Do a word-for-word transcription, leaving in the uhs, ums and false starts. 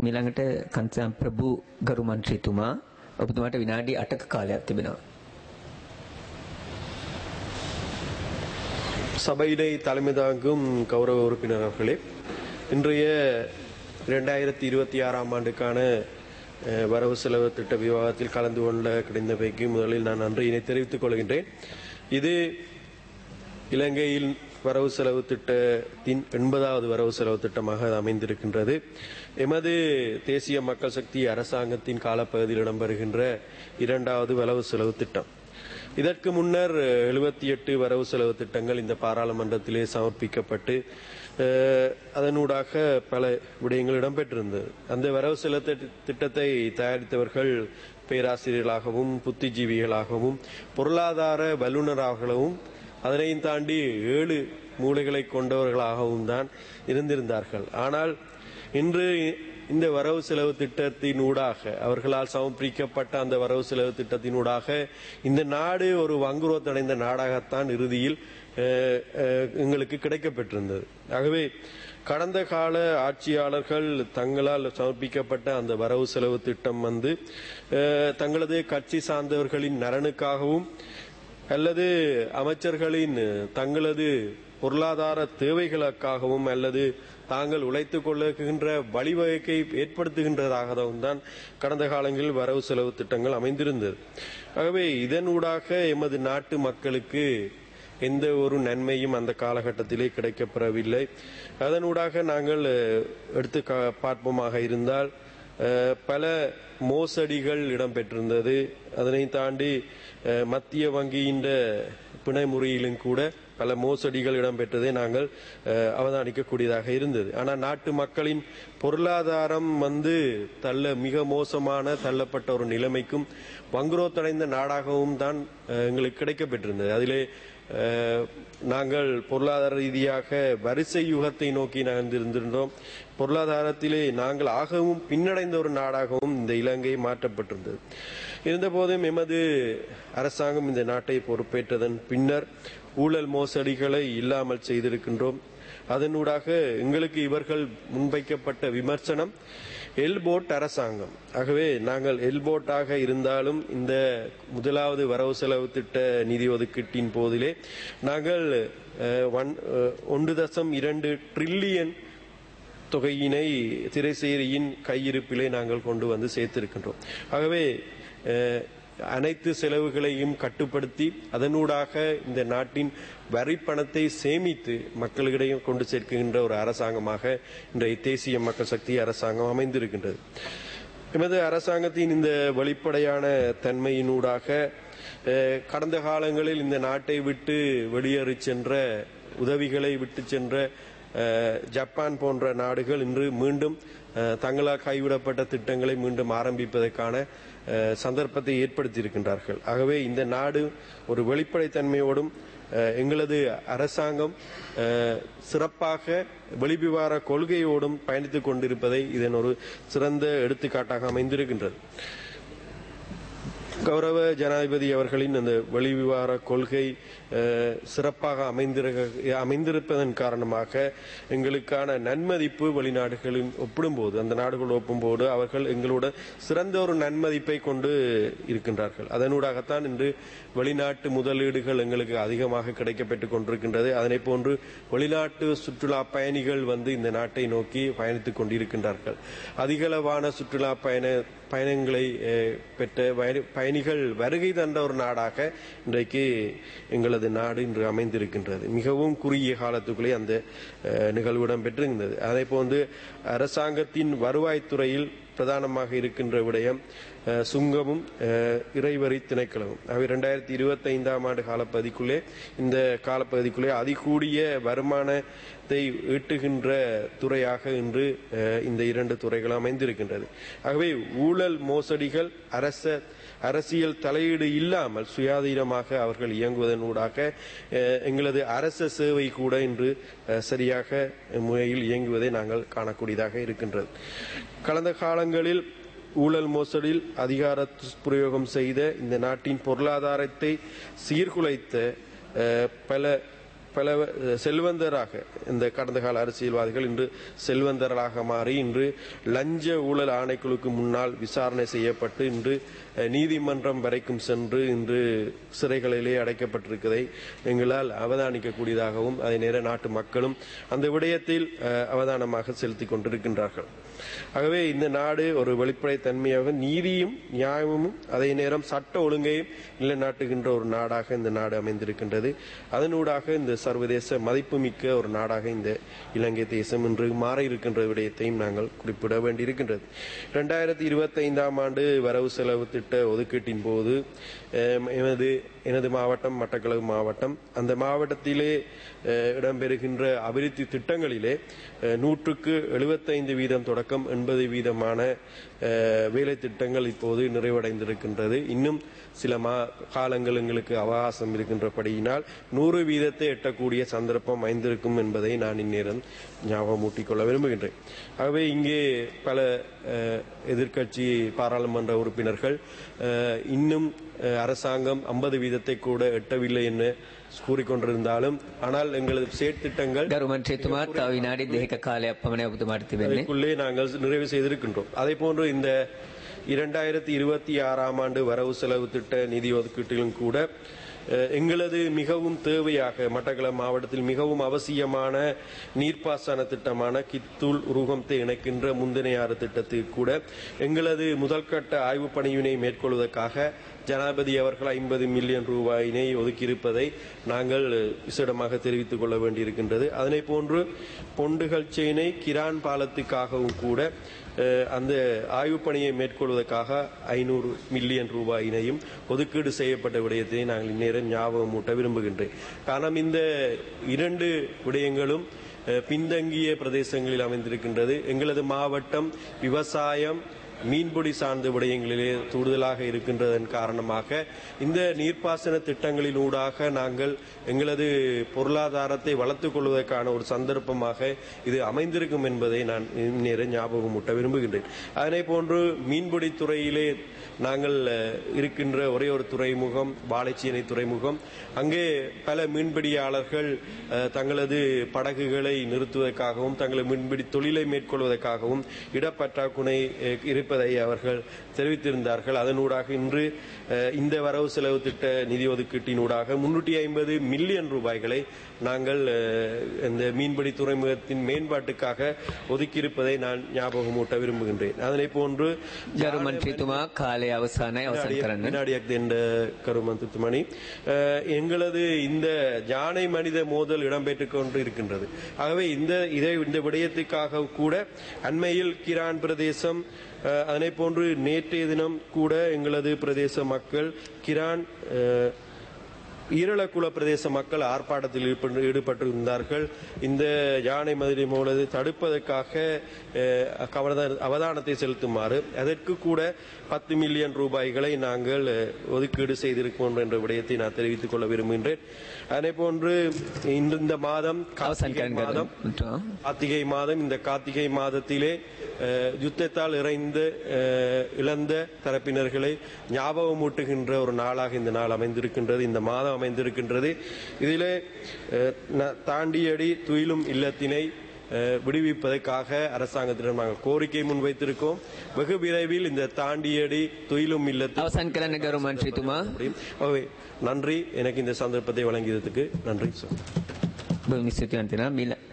මීළඟට කන්සම් ප්‍රභු ගරු මන්ත්‍රීතුමා ඔබතුමාට විනාඩි අටක කාලයක් තිබෙනවා. சபையினை தலைமை தாங்கும் கௌரவ உறுப்பினர்களே, இன்றைய இரண்டாயிரத்தி இருபத்தி ஆறாம் ஆண்டுக்கான வரவு செலவு திட்ட விவாதத்தில் கலந்து கொள்ள கிடைந்தவைக்கு முதலில் நான் நன்றியினை தெரிவித்துக் கொள்கின்றேன். இது இலங்கையில் வரவு செலவு திட்டத்தின் எண்பதாவது வரவு செலவு திட்டமாக அமைந்திருக்கின்றது. எமது தேசிய மக்கள் சக்தி அரசாங்கத்தின் காலப்பகுதியில் இடம்பெறுகின்ற இரண்டாவது வரவு செலவு திட்டம். இதற்கு முன்னர் எழுபத்தி எட்டு வரவு செலவு திட்டங்கள் இந்த பாராளுமன்றத்திலே சமர்ப்பிக்கப்பட்டு அதனூடாக பல விடயங்கள் இடம்பெற்றிருந்தது. அந்த வரவு செலவு திட்டத்தை தயாரித்தவர்கள் பேராசிரியர்களாகவும் புத்திஜீவிகளாகவும் பொருளாதார வல்லுநராகவும் அதனையும் தாண்டி ஏழு மூளைகளை கொண்டவர்களாகவும் தான் இருந்திருந்தார்கள். ஆனால் இன்று இந்த வரவு செலவு திட்டத்தினூடாக அவர்களால் சமர்ப்பிக்கப்பட்ட அந்த வரவு செலவு திட்டத்தினூடாக இந்த நாடு ஒரு வங்குரோத்தடைந்த நாடாகத்தான் இறுதியில் எங்களுக்கு கிடைக்கப்பெற்றிருந்தது. ஆகவே கடந்த கால ஆட்சியாளர்கள் தங்களால் சமர்ப்பிக்கப்பட்ட அந்த வரவு செலவு திட்டம் வந்து தங்களது கட்சி சார்ந்தவர்களின் நலனுக்காகவும் அல்லது அமைச்சர்களின் தங்களது பொருளாதார தேவைகளுக்காகவும் அல்லது தாங்கள் உழைத்துக் கொள்ளுகின்ற வழிவகையை ஏற்படுத்துகின்றதாகவும் தான் கடந்த காலங்களில் வரவு செலவு திட்டங்கள் அமைந்திருந்தது. ஆகவே இதனூடாக எமது நாட்டு மக்களுக்கு எந்த ஒரு நன்மையும் அந்த காலகட்டத்திலே கிடைக்கப்பெறவில்லை. அதனூடாக நாங்கள் எடுத்து பார்ப்போமாக இருந்தால் பல மோசடிகள் இடம்பெற்றிருந்தது. அதனை தாண்டி மத்திய வங்கியின் பிணை முறையிலும் கூட பல மோசடிகள் இடம்பெற்றதை நாங்கள் அவதானிக்கக்கூடியதாக இருந்தது. ஆனால் நாட்டு மக்களின் பொருளாதாரம் வந்து தள்ள மிக மோசமான தள்ளப்பட்ட ஒரு நிலைமைக்கும் வங்குரோத்தடைந்த நாடாகவும் தான் எங்களுக்கு கிடைக்கப்பெற்றிருந்தது. அதிலே நாங்கள் பொருளாதார ரீதியாக வரிசை யுகத்தை நோக்கி நகர்ந்திருந்திருந்தோம். பொருளாதாரத்திலே நாங்கள் ஆகவும் பின்னடைந்த ஒரு நாடாகவும் இந்த இலங்கை மாற்றப்பட்டிருந்தது. இருந்தபோதும் எமது அரசாங்கம் இந்த நாட்டை பொறுப்பேற்றதன் பின்னர் ஊழல் மோசடிகளை இல்லாமல் செய்திருக்கின்றோம். அதனூடாக எங்களுக்கு இவர்கள் முன்வைக்கப்பட்ட விமர்சனம் எல்போட் அரசாங்கம். ஆகவே நாங்கள் எல்போட்டாக இருந்தாலும் இந்த முதலாவது வரவு செலவு திட்ட நிதி ஒதுக்கீட்டின் போதிலே நாங்கள் ஒன்று தசம் இரண்டு டிரில்லியன் தொகையினை திரைசேரியின் கையிருப்பிலே நாங்கள் கொண்டு வந்து சேர்த்திருக்கின்றோம். ஆகவே அனைத்து செலவுகளையும் கட்டுப்படுத்தி அதனூடாக இந்த நாட்டின் வரி பணத்தை சேமித்து மக்களிடையே கொண்டு சேர்க்கின்ற ஒரு அரசாங்கமாக இன்றைய தேசிய மக்கள் சக்தி அரசாங்கம் அமைந்திருக்கின்றது. எமது அரசாங்கத்தின் இந்த வெளிப்படையான தன்மையினூடாக கடந்த காலங்களில் இந்த நாட்டை விட்டு வெளியேறி சென்ற உதவிகளை விட்டு சென்ற ஜப்பான் போன்ற நாடுகள் இன்று மீண்டும் தங்களால் கைவிடப்பட்ட திட்டங்களை மீண்டும் ஆரம்பிப்பதற்கான சந்தர்ப்பத்தை ஏற்படுத்தியிருக்கின்றார்கள். ஆகவே இந்த நாடு ஒரு வெளிப்படைத்தன்மையோடும் எங்களது அரசாங்கம் சிறப்பாக வெளிவிவகார கொள்கையோடும் பயணித்துக் கொண்டிருப்பதை இதன் ஒரு சிறந்த எடுத்துக்காட்டாக அமைந்திருக்கின்றது. கௌரவ ஜனாதிபதி அவர்களின் அந்த வெளிவிவகார கொள்கை சிறப்பாக அமைந்திருப்பதன் காரணமாக எங்களுக்கான நன்மதிப்பு வெளிநாடுகளில் ஒப்பிடும்போது அந்த நாடுகள் ஒப்பும்போது அவர்கள் எங்களோட சிறந்த ஒரு நன்மதிப்பை கொண்டு இருக்கின்றார்கள். அதனூடாகத்தான் இன்று வெளிநாட்டு முதலீடுகள் எங்களுக்கு அதிகமாக கிடைக்கப்பெற்றுக் கொண்டிருக்கின்றது. அதனை போன்று வெளிநாட்டு சுற்றுலா பயணிகள் வந்து இந்த நாட்டை நோக்கி பயணித்துக் கொண்டிருக்கின்றார்கள். அதிகளவான சுற்றுலா பயண பயணங்களை பெற்ற பயணிகள் வருகை தந்த ஒரு நாடாக இன்றைக்கு எங்களது நாடு இன்று அமைந்திருக்கின்றது. மிகவும் குறுகிய காலத்துக்குள்ளே அந்த நிகழ்வு இடம்பெற்றிருந்தது. அதே போன்று அரசாங்கத்தின் வருவாய்த்துறையில் பிரதானமாக இருக்கின்ற விடயம் சுங்கமும் இறைவரி திணைக்களமும். அவை இரண்டாயிரத்தி இருபத்தி ஐந்தாம் ஆண்டு காலப்பகுதிக்குள்ளே இந்த காலப்பகுதிக்குள்ளே அதிகூடிய வருமானத்தை ஈட்டுகின்ற துறையாக இன்று இந்த இரண்டு துறைகள் அமைந்திருக்கின்றது. ஆகவே ஊழல் மோசடிகள் அரச அரசியல் தலையீடு இல்லாமல் சுயாதீனமாக அவர்கள் இயங்குவதனூடாக எங்களது அரச சேவை கூட இன்று சரியாக முறையில் இயங்குவதை நாங்கள் காணக்கூடியதாக இருக்கின்றது. கடந்த காலங்களில் ஊழல் மோசடியில் அதிகார துஷ்பிரயோகம் செய்த இந்த நாட்டின் பொருளாதாரத்தை சீர்குலைத்த பல பல செல்வந்தராக இந்த கடந்த கால அரசியல்வாதிகள் இன்று செல்வந்தர்களாக மாறி இன்று லஞ்ச ஊழல் ஆணைக்குழுக்கு முன்னால் விசாரணை செய்யப்பட்டு இன்று நீதிமன்றம் வரைக்கும் சென்று இன்று சிறைகளிலே அடைக்கப்பட்டிருப்பதை எங்களால் அவதானிக்கக்கூடியதாகவும் அதே நேர நாட்டு மக்களும் அந்த விடயத்தில் அவதானமாக செலுத்திக் கொண்டிருக்கின்றார்கள். ஆகவே இந்த நாடு ஒரு வெளிப்படை தன்மையாக நீதியும் நியாயமும் அதே நேரம் சட்ட ஒழுங்கையும் நிலைநாட்டுகின்ற ஒரு நாடாக இந்த நாடு அமைந்திருக்கின்றது. அதனூடாக இந்த சர்வதேச மதிப்புமிக்க ஒரு நாடாக இந்த இலங்கை தேசம் இன்று மாற இருக்கின்ற விடயத்தையும் நாங்கள் குறிப்பிட வேண்டியிருக்கின்றது. இரண்டாயிரத்தி இருபத்தி ஐந்தாம் ஆண்டு வரவு செலவு திட்ட ஒதுக்கீட்டின் போது எனது எனது மாவட்டம் மட்டக்களப்பு மாவட்டம், அந்த மாவட்டத்திலே இடம்பெறுகின்ற அபிவிருத்தி திட்டங்களிலே நூற்றுக்கு எழுபத்தைந்து வீதம் தொடக்கம் எண்பது வீதமான வேலை திட்டங்கள் இப்போது நிறைவடைந்திருக்கின்றது. இன்னும் சில மா காலங்கள் எங்களுக்கு அவகாசம் இருக்கின்றபடியினால் நூறு வீதத்தை எட்டக்கூடிய சந்தர்ப்பம் அமைந்திருக்கும் என்பதை நான் இந்நேரம் ஞாபகமூட்டிக் கொள்ள விரும்புகின்றேன். ஆகவே இங்கே பல எதிர்க்கட்சி பாராளுமன்ற உறுப்பினர்கள் இன்னும் அரசாங்கம் ஐம்பது வீதத்தை கூட எட்டவில்லை என்று கூறிக்கொண்டிருந்தாலும் ஆனால் எங்களது செயற்திட்டங்கள் நாங்கள் நிறைவு செய்திருக்கின்றோம். அதே போன்று இந்த இரண்டாயிரத்தி இருபத்தி ஆறாம் ஆண்டு வரவு செலவு திட்ட நிதி ஒதுக்கீட்டிலும் கூட எங்களது மிகவும் தேவையாக மட்டக்களப்பு மாவட்டத்தில் மிகவும் அவசியமான நீர்ப்பாசன திட்டமான கித்தூல் உருகத்தை இணைக்கின்ற முந்தினையாறு திட்டத்துக்கு கூட எங்களது முதல்கட்ட ஆய்வு பணியினை மேற்கொள்வதற்காக ஜனாதிபதி அவர்கள் ஐம்பது மில்லியன் ரூபாயினை ஒதுக்கியிருப்பதை நாங்கள் விசேடமாக தெரிவித்துக் கொள்ள வேண்டியிருக்கின்றது. அதனை போன்று பொண்டுகள் சேனை கிரான் பாலத்துக்காகவும் கூட அந்த ஆய்வு பணியை மேற்கொள்வதற்காக ஐநூறு மில்லியன் ரூபாயினையும் ஒதுக்கீடு செய்யப்பட்ட விடயத்தை நாங்கள் இந்நேரம் ஞாபகம் மூட்ட விரும்புகின்றேன். காரணம் இந்த இரண்டு விடயங்களும் பின்தங்கிய பிரதேசங்களில் அமைந்திருக்கின்றது. எங்களது மாவட்டம் விவசாயம் மீன்பிடி சார்ந்த விடயங்களிலே கூடுதலாக இருக்கின்றதன் காரணமாக இந்த நீர்ப்பாசன திட்டங்களினூடாக நாங்கள் எங்களது பொருளாதாரத்தை வளர்த்துக் கொள்வதற்கான ஒரு சந்தர்ப்பமாக இது அமைந்திருக்கும் என்பதை நான் நேர ஞாபகம் ஊட்ட விரும்புகின்றேன். அதனை போன்று மீன்பிடி துறையிலே நாங்கள் இருக்கின்ற ஒரே ஒரு துறைமுகம் வாழைச்சேனை துறைமுகம். அங்கே பல மீன்பிடியாளர்கள் தங்களது படகுகளை நிறுத்துவதற்காகவும் தங்களது மீன்பிடி தொழிலை மேற்கொள்வதற்காகவும் இடப்பற்றாக்குறை இருப்பதை அவர்கள் தெரிவித்திருந்தார்கள். அதனூடாக இன்று இந்த வரவு செலவு திட்ட நிதி ஒதுக்கீட்டினூடாக முன்னூற்றி ஐம்பது மில்லியன் ரூபாய்களை நாங்கள் இந்த மீன்பிடி துறைமுகத்தின் மேம்பாட்டுக்காக ஒதுக்கியிருப்பதை நான் ஞாபகமூட்ட விரும்புகின்றேன். அதனை போன்று கருமந்துமணி எங்களது இந்த யானை மனித மோதல் இடம்பெற்றுக் கொண்டு இருக்கின்றது. ஆகவே இந்த இதை இந்த விடயத்துக்காக கூட அண்மையில் கிரான் பிரதேசம் அதனை போன்று நேற்றைய தினம் கூட எங்களது பிரதேச மக்கள் கிரான் ஈரலக்குள பிரதேச மக்கள் ஆர்ப்பாட்டத்தில் ஈடுபட்டிருந்தார்கள். இந்த யானை மதிலை மோதலை தடுப்பதற்காக அவதானத்தை செலுத்துமாறு அதற்கு கூட பத்து மில்லியன் ரூபாய்களை நாங்கள் ஒதுக்கீடு செய்திருக்கோம் என்ற விடயத்தை நான் தெரிவித்துக் கொள்ள விரும்புகின்றேன். அதே போன்று இந்த மாதம் கார்த்திகை மாதம் கார்த்திகை மாதம் இந்த கார்த்திகை மாதத்திலே யுத்தத்தால் இறைந்து இழந்த தரப்பினர்களை ஞாபகமூட்டுகின்ற ஒரு நாளாக இந்த நாள் அமைந்திருக்கின்றது, இந்த மாதம் அமைந்திருக்கின்றது. இதிலே தாண்டியடி துயிலும் இல்லத்தினை விடுவிப்பதற்காக அரசாங்கத்திடம் நாங்கள் கோரிக்கை முன்வைத்திருக்கோம். வெகு விரைவில் இந்த தாண்டியடி துயிலும் இல்லத்தில் நன்றி. எனக்கு இந்த சந்தர்ப்பத்தை வழங்கியதற்கு நன்றி. சார்